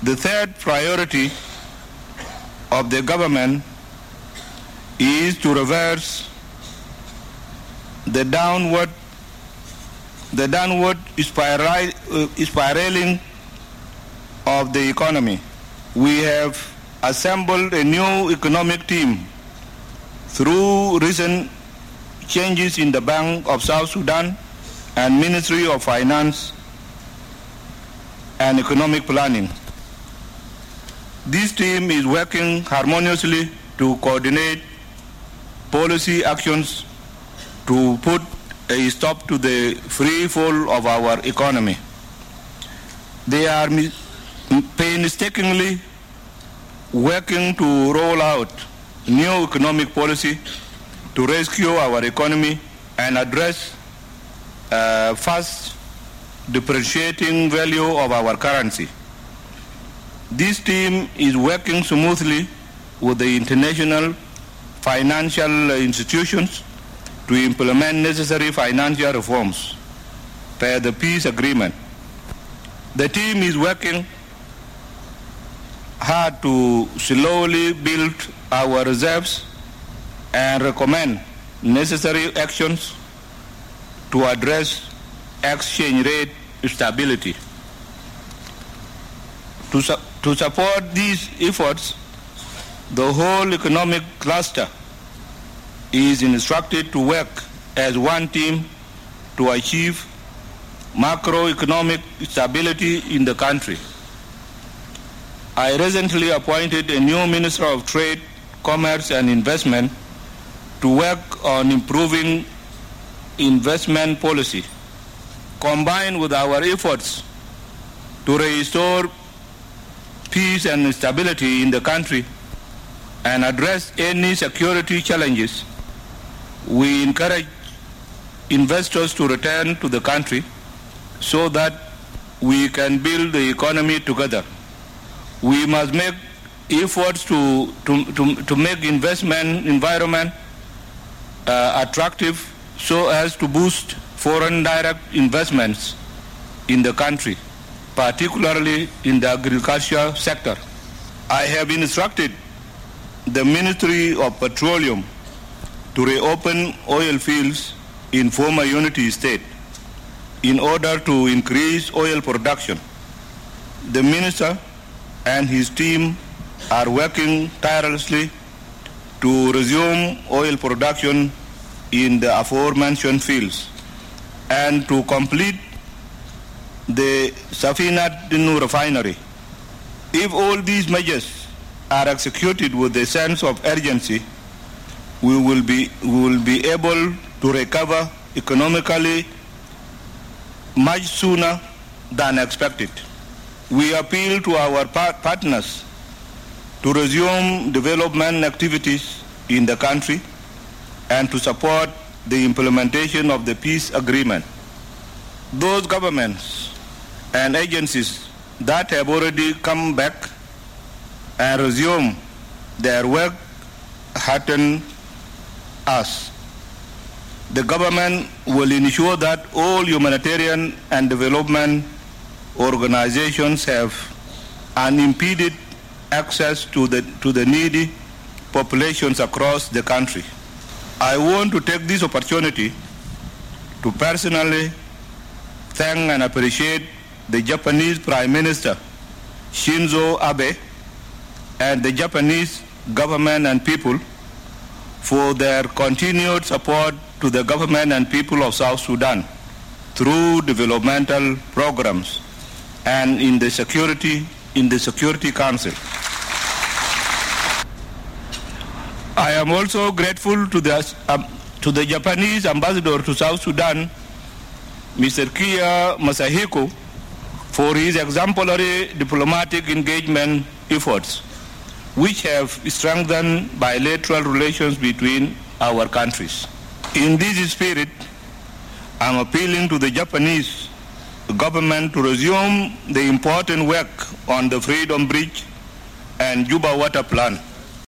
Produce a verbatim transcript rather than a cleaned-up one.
The third priority of the government is to reverse the downward the downward spiral, uh, spiraling of the economy. We have assembled a new economic team through recent changes in the Bank of South Sudan and Ministry of Finance and Economic Planning. This team is working harmoniously to coordinate policy actions to put a stop to the free fall of our economy. They are painstakingly working to roll out new economic policy to rescue our economy and address uh, fast depreciating value of our currency. This team is working smoothly with the international financial institutions to implement necessary financial reforms per the peace agreement. The team is working hard to slowly build our reserves and recommend necessary actions to address exchange rate stability. To, su to support these efforts, the whole economic cluster is instructed to work as one team to achieve macroeconomic stability in the country. I recently appointed a new Minister of Trade, Commerce and Investment to work on improving investment policy. Combined with our efforts to restore peace and stability in the country and address any security challenges, we encourage investors to return to the country so that we can build the economy together. We must make efforts to, to, to, to make investment environment uh, attractive so as to boost foreign direct investments in the country, particularly in the agriculture sector. I have instructed the Ministry of Petroleum to reopen oil fields in former Unity State in order to increase oil production. The Minister and his team are working tirelessly to resume oil production in the aforementioned fields and to complete the Safina Dinu refinery. If all these measures are executed with a sense of urgency, we will be, we will be able to recover economically much sooner than expected. We appeal to our par partners to resume development activities in the country and to support the implementation of the peace agreement. Those governments and agencies that have already come back and resumed their work hearten us. The government will ensure that all humanitarian and development organizations have unimpeded access to the, to the needy populations across the country. I want to take this opportunity to personally thank and appreciate the Japanese Prime Minister Shinzo Abe and the Japanese government and people for their continued support to the government and people of South Sudan through developmental programs and in the Security, in the Security Council. I am also grateful to the, um, to the Japanese ambassador to South Sudan, Mister Kiya Masahiko, for his exemplary diplomatic engagement efforts, which have strengthened bilateral relations between our countries. In this spirit, I'm appealing to the Japanese government to resume the important work on the Freedom Bridge and Juba Water Plan.